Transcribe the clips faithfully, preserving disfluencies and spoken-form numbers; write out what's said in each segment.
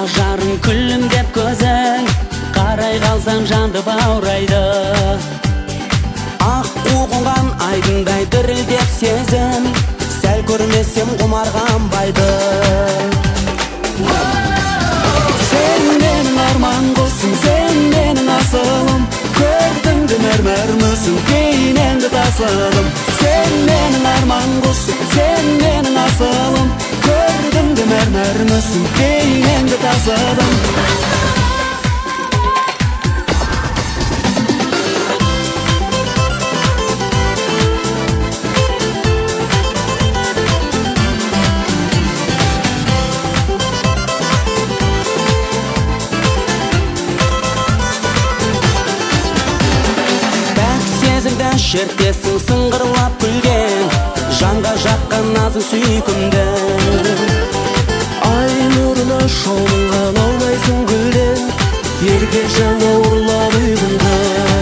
ақ жарың күлімдеп көзің, қарай қалсам жанды баурайды. Ақ қуғынған айдындай дірілдеп сезім, сәл көрмесем құмарғанбайды. Сен менің арман құсым, сен менің асылым, көрдіңді мәрмәр мүсін, бейнеңді тасыдым. Сен менің арман құсым, сен менің асылым, көрдіңді мәрмәр мүсін, бейнеңді тасыдым. Шертесің сыңғырлап күлген, жанға жаққан назы сүйкімді. Ай нұрына шомылған аулайсың гүлден, ерге жаңа ұрлап ұйқыңды.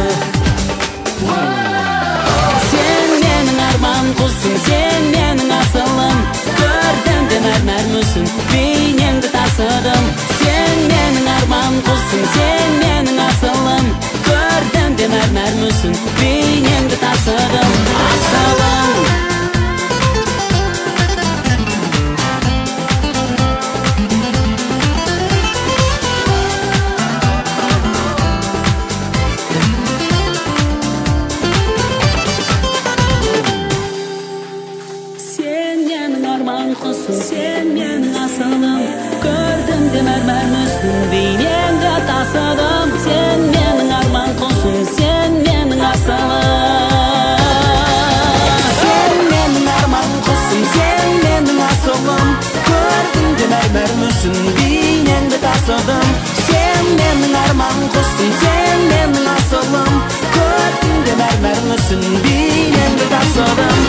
Сен менің арман құсым, сен менің асылым, көрдім де мәрмәр мүсін, бейнеңді тасыдым. Сен менің арман құсым, сен менің асылым, көрдім де мәрмәр мүсін, бейнеңді тасыдым. Асылым сен менің арман құсым, сен менің асылым, көрдім де мәрмәр мүсін, бейнеңді тасыдым. Сен менің арман құсым, сен менің асылым, сен менің арман құсым, сен менің асылым, көрдім де мәрмәр мүсін, бейнеңді тасыдым. Сен менің арман құсым, сен менің асылым, көрдім де мәрмәр мүсін, бейнеңді тасыдым.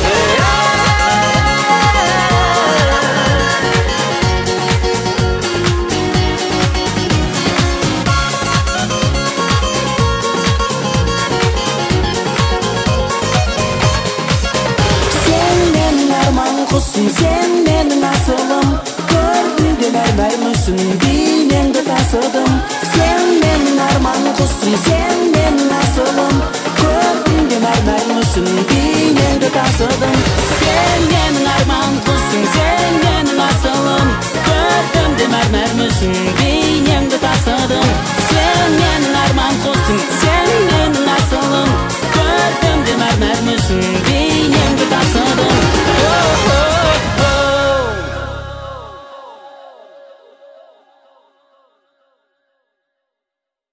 Құсым, сен менің асылым, көрдім де мәрмәр мүсін, бейнеңді тасыдым. Сен менің арман құсым, сен менің асылым, көрдім де мәрмәр мүсін, бейнеңді тасыдым. Сен менің арман құсым, сен менің асылым, көрдім де мәрмәр мүсін, бейнеңді тасыдым. Сен менің арман құсым, сен менің асылым, көрдім де мәрмәр мүсін,